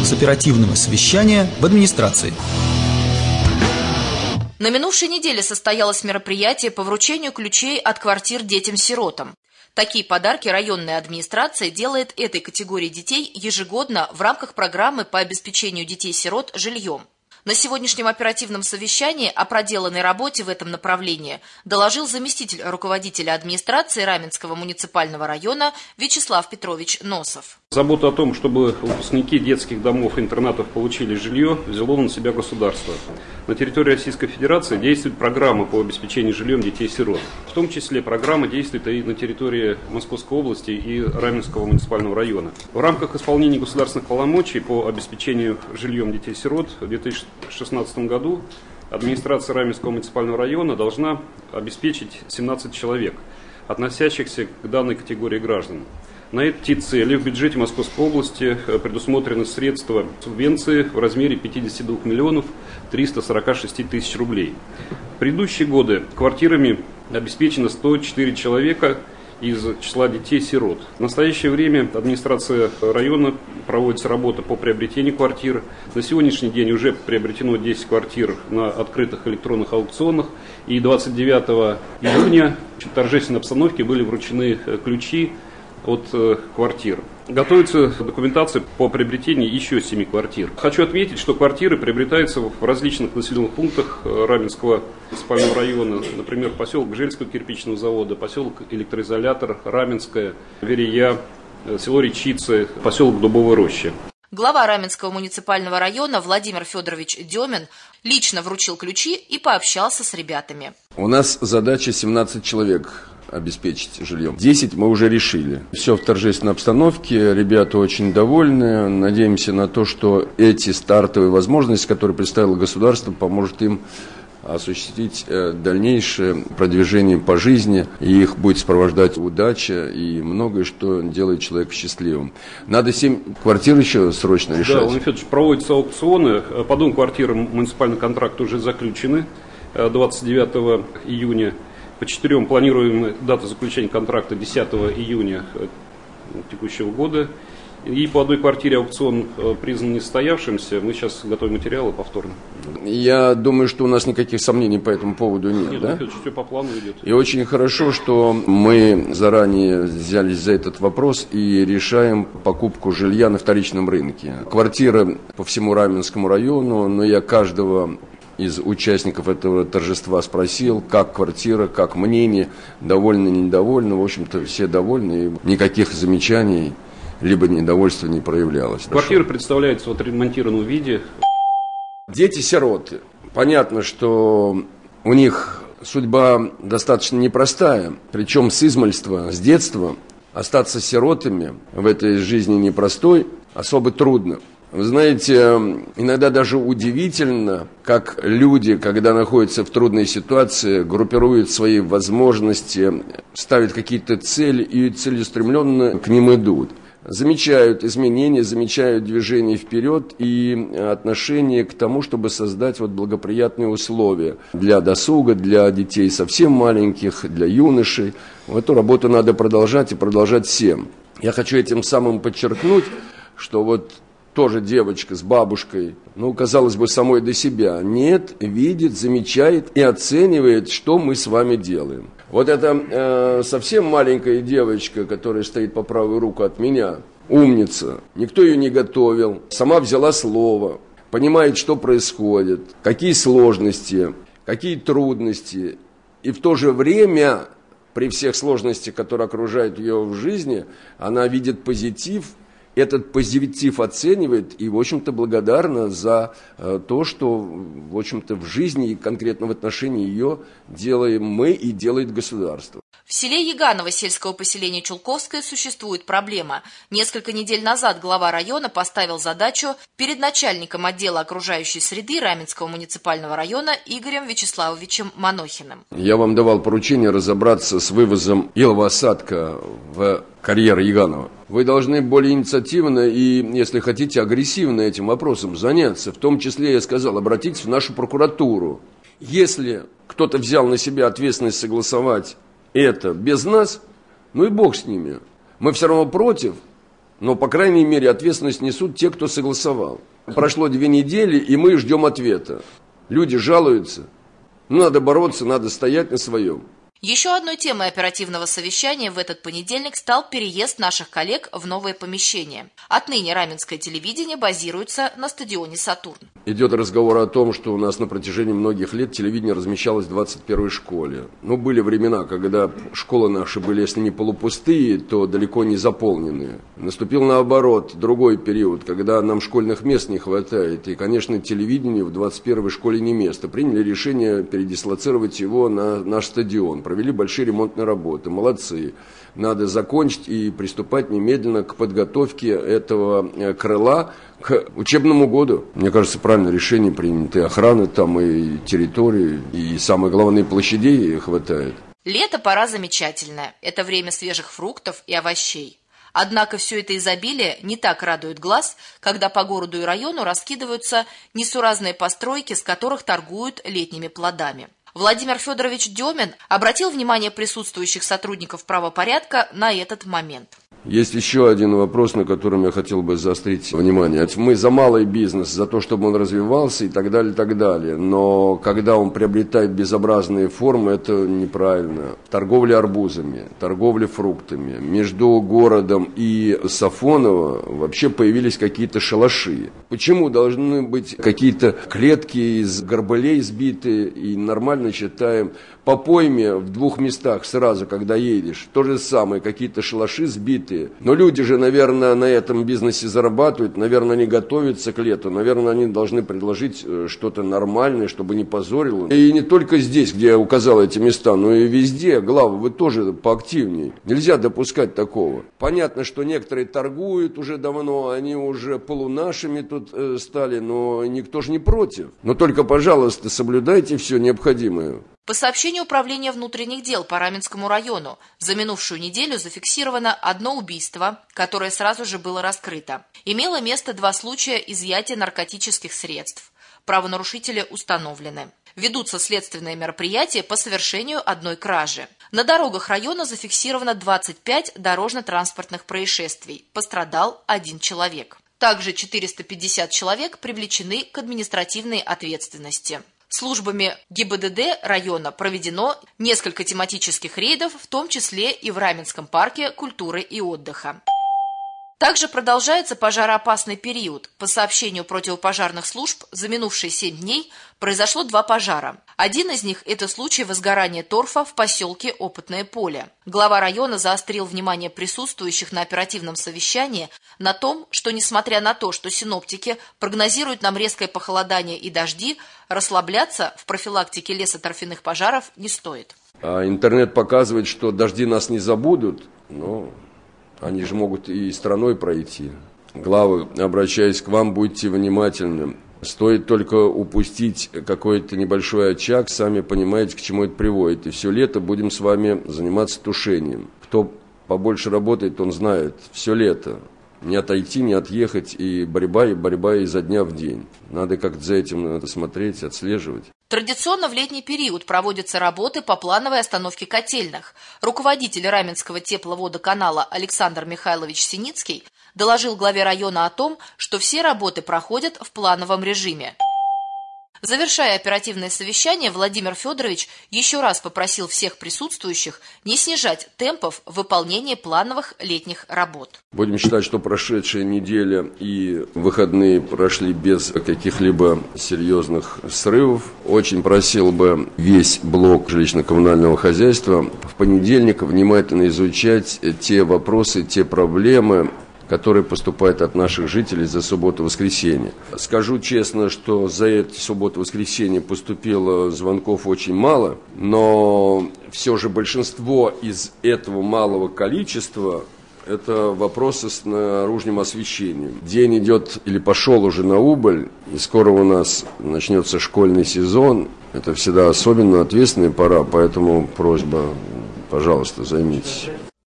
с оперативного совещания в администрации. На минувшей неделе состоялось мероприятие по вручению ключей от квартир детям-сиротам. Такие подарки районная администрация делает этой категории детей ежегодно в рамках программы по обеспечению детей-сирот жильем. На сегодняшнем оперативном совещании о проделанной работе в этом направлении доложил заместитель руководителя администрации Раменского муниципального района Вячеслав Петрович Носов. Заботу о том, чтобы выпускники детских домов и интернатов получили жилье, взяло на себя государство. На территории Российской Федерации действует программа по обеспечению жильем детей-сирот. В том числе программа действует и на территории Московской области и Раменского муниципального района. В рамках исполнения государственных полномочий по обеспечению жильем детей-сирот в 2016 году администрация Раменского муниципального района должна обеспечить 17 человек, относящихся к данной категории граждан. На эти цели в бюджете Московской области предусмотрены средства субвенции в размере 52 миллионов 346 тысяч рублей. В предыдущие годы квартирами обеспечено 104 человека из числа детей-сирот. В настоящее время администрация района проводится работа по приобретению квартир. На сегодняшний день уже приобретено 10 квартир на открытых электронных аукционах. И 29 июня в торжественной обстановке были вручены ключи от квартир. Готовится документация по приобретению еще 7 квартир. Хочу отметить, что квартиры приобретаются в различных населенных пунктах Раменского муниципального района. Например, поселок Гжельского кирпичного завода, поселок Электроизолятор, Раменская, Верея, село Речицы, поселок Дубовая роща. Глава Раменского муниципального района Владимир Федорович Демин лично вручил ключи и пообщался с ребятами. У нас задача 17 человек обеспечить жильем. 10 мы уже решили. Все в торжественной обстановке, ребята очень довольны. Надеемся на то, что эти стартовые возможности, которые представило государство, поможет им осуществить дальнейшее продвижение по жизни, и их будет сопровождать удача и многое, что делает человека счастливым. Надо 7 квартир еще срочно решать. Да, Владимир Федорович, проводятся аукционы. По 2 квартирам муниципальный контракт уже заключены 29 июня. По 4 планируем дату заключения контракта 10 июня текущего года. И по 1 квартире аукцион признан несостоявшимся. Мы сейчас готовим материалы повторно. Я думаю, что у нас никаких сомнений по этому поводу нет. Нет, да? Все по плану идет. И очень хорошо, что мы заранее взялись за этот вопрос и решаем покупку жилья на вторичном рынке. Квартиры по всему Раменскому району, но я каждого из участников этого торжества спросил, как квартира, как мнение, довольны, недовольны. В общем-то, все довольны, и никаких замечаний либо недовольства не проявлялось. Квартира представляется в отремонтированном виде. Дети-сироты. Понятно, что у них судьба достаточно непростая, причем с измальства, с детства. Остаться сиротами в этой жизни непростой, особо трудно. Вы знаете, иногда даже удивительно, как люди, когда находятся в трудной ситуации, группируют свои возможности, ставят какие-то цели и целеустремленно к ним идут. Замечают изменения, замечают движение вперед и отношение к тому, чтобы создать благоприятные условия для досуга, для детей совсем маленьких, для юношей. Эту работу надо продолжать и продолжать всем. Я хочу этим самым подчеркнуть, что тоже девочка с бабушкой, казалось бы, самой до себя, нет, видит, замечает и оценивает, что мы с вами делаем. Это совсем маленькая девочка, которая стоит по правую руку от меня, умница, никто ее не готовил, сама взяла слово, понимает, что происходит, какие сложности, какие трудности, и в то же время, при всех сложностях, которые окружают ее в жизни, она видит позитив. Этот позитив оценивает и, в общем-то, благодарна за то, что, в общем-то, в жизни и конкретно в отношении ее делаем мы и делает государство. В селе Яганово сельского поселения Чулковское существует проблема. Несколько недель назад глава района поставил задачу перед начальником отдела окружающей среды Раменского муниципального района Игорем Вячеславовичем Манохиным. Я вам давал поручение разобраться с вывозом илового осадка в карьер Яганова. Вы должны более инициативно и, если хотите, агрессивно этим вопросом заняться. В том числе, я сказал, обратитесь в нашу прокуратуру. Если кто-то взял на себя ответственность согласовать это без нас, и бог с ними. Мы все равно против Но, по крайней мере, ответственность несут те, кто согласовал. Прошло 2 недели, и мы ждем ответа. Люди жалуются. Надо бороться, надо стоять на своем. Еще одной темой оперативного совещания в этот понедельник стал переезд наших коллег в новое помещение. Отныне раменское телевидение базируется на стадионе «Сатурн». Идет разговор о том, что у нас на протяжении многих лет телевидение размещалось в 21-й школе. Были времена, когда школы наши были, если не полупустые, то далеко не заполненные. Наступил наоборот, другой период, когда нам школьных мест не хватает. И, конечно, телевидению в 21-й школе не место. Приняли решение передислоцировать его на наш стадион. Провели большие ремонтные работы. Молодцы. Надо закончить и приступать немедленно к подготовке этого крыла к учебному году. Мне кажется, правильное решение принято. И охраны там, и территории, и, самое главное, площадей хватает. Лето пора замечательная. Это время свежих фруктов и овощей. Однако все это изобилие не так радует глаз, когда по городу и району раскидываются несуразные постройки, с которых торгуют летними плодами. Владимир Федорович Демин обратил внимание присутствующих сотрудников правопорядка на этот момент. Есть еще один вопрос, на котором я хотел бы заострить внимание. Мы за малый бизнес, за то, чтобы он развивался и так далее, и так далее. Но когда он приобретает безобразные формы, это неправильно. Торговля арбузами, торговля фруктами. Между городом и Сафоново вообще появились какие-то шалаши. Почему должны быть какие-то клетки из горбылей сбитые и нормально считаем по пойме в 2 местах сразу, когда едешь? То же самое, какие-то шалаши сбитые. Но люди же, наверное, на этом бизнесе зарабатывают, наверное, они готовятся к лету, наверное, они должны предложить что-то нормальное, чтобы не позорило. И не только здесь, где я указал эти места, но и везде. Главы, вы тоже поактивнее. Нельзя допускать такого. Понятно, что некоторые торгуют уже давно, они уже полунашими тут стали, но никто же не против. Но только, пожалуйста, соблюдайте все необходимое. По сообщению Управления внутренних дел по Раменскому району, за минувшую неделю зафиксировано 1 убийство, которое сразу же было раскрыто. Имело место 2 случая изъятия наркотических средств. Правонарушители установлены. Ведутся следственные мероприятия по совершению 1 кражи. На дорогах района зафиксировано 25 дорожно-транспортных происшествий. Пострадал 1 человек. Также 450 человек привлечены к административной ответственности. Службами ГИБДД района проведено несколько тематических рейдов, в том числе и в Раменском парке культуры и отдыха. Также продолжается пожароопасный период. По сообщению противопожарных служб, за минувшие 7 дней произошло 2 пожара. Один из них – это случай возгорания торфа в поселке Опытное поле. Глава района заострил внимание присутствующих на оперативном совещании на том, что, несмотря на то, что синоптики прогнозируют нам резкое похолодание и дожди, расслабляться в профилактике лесоторфяных пожаров не стоит. Интернет показывает, что дожди нас не забудут, но они же могут и страной пройти. Главы, обращаясь к вам, будьте внимательны. Стоит только упустить какой-то небольшой очаг, сами понимаете, к чему это приводит. И все лето будем с вами заниматься тушением. Кто побольше работает, он знает. Все лето. Не отойти, не отъехать, и борьба изо дня в день. Надо как-то за этим надо смотреть, отслеживать. Традиционно в летний период проводятся работы по плановой остановке котельных. Руководитель Раменского тепловодоканала Александр Михайлович Синицкий доложил главе района о том, что все работы проходят в плановом режиме. Завершая оперативное совещание, Владимир Федорович еще раз попросил всех присутствующих не снижать темпов выполнения плановых летних работ. Будем считать, что прошедшая неделя и выходные прошли без каких-либо серьезных срывов. Очень просил бы весь блок жилищно-коммунального хозяйства в понедельник внимательно изучать те вопросы, те проблемы, которые поступают от наших жителей за субботу-воскресенье. Скажу честно, что за эти субботу-воскресенье поступило звонков очень мало, но все же большинство из этого малого количества – это вопросы с наружным освещением. День идет или пошел уже на убыль, и скоро у нас начнется школьный сезон. Это всегда особенно ответственная пора, поэтому просьба, пожалуйста, займитесь.